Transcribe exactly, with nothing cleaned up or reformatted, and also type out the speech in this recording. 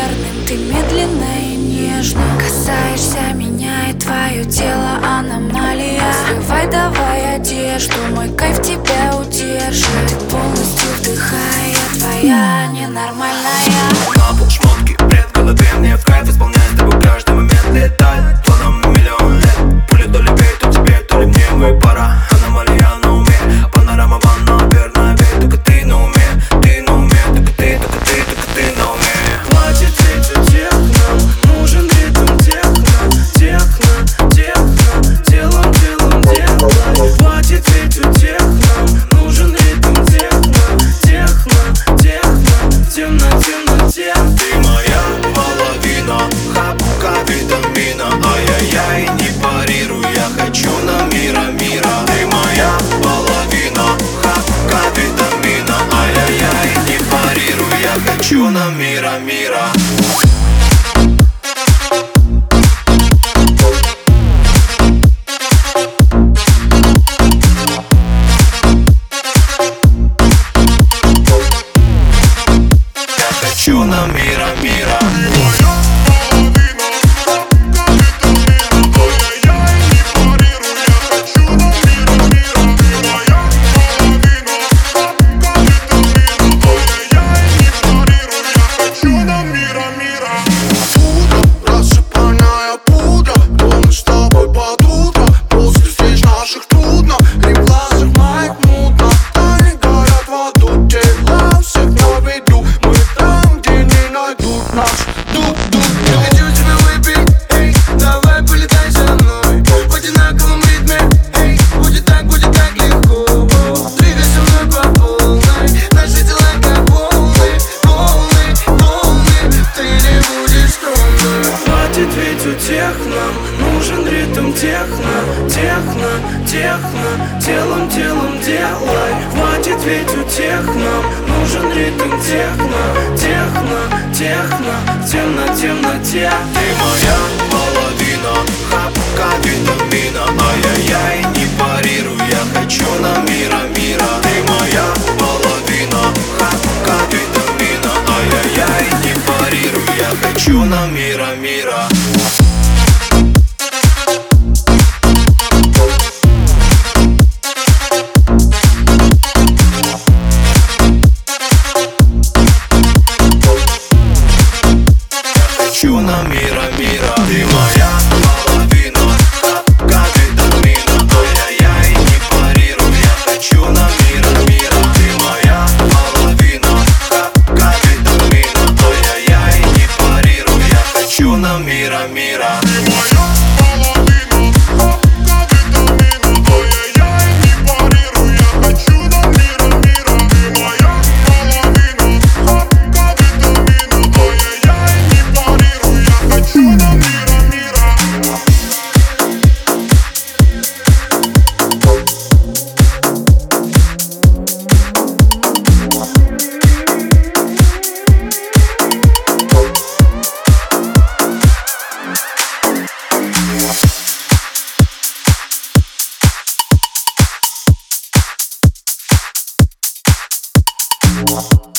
верным, ты медленно и нежно касаешься меня, и твое тело аномалия. Срывай давай одежду, мой кайф тебя удержит. Ты полностью вдыхай, я твоя ненормальная. На пол шмотки, бред в голове, мне в кайф исполняй с тобой каждый момент. Летай, планом миллион лет. Пуля то ли бей, то тебе, то ли мне. Мы пара, аномалия на уме. Панорама ванна, верная ведь. Только ты на уме, ты на уме. Только ты, только ты, только ты на уме. Хватит ведь техно, нужен ритм техно. Техно, техно, телом, телом делай. Хватит ведь техно, нужен ритм техно. Техно, техно, темно, темно, темно. Ты моя половина, хапука витамина. Ай-яй-яй, не парируй, я хочу на мира, мира. Ты моя половина, хапука витамина. Ай-яй-яй, не парируй, я хочу на мира, мира. Хочу на мира, мира. Техно, нужен ритм техно, техно, техно, телом, телом делай. Хватит ведь у техно, нужен ритм техно, техно, техно, темно, темно, темно. Ты моя половина, хапука витамина. Ай-яй-яй, не парируй, я хочу на мира, мира. Ты моя половина, хапука витамина. Ай-яй-яй, не парируй, я хочу на мира, мира. Хочу на мира, мира. Ты моя половина, хапука витамина. Ай-яй-яй, не парируй, я хочу на мира, мира. Ты моя половина, хапука витамина. Ай-яй-яй, не парируй, я хочу на мира, мира. We'll be right back.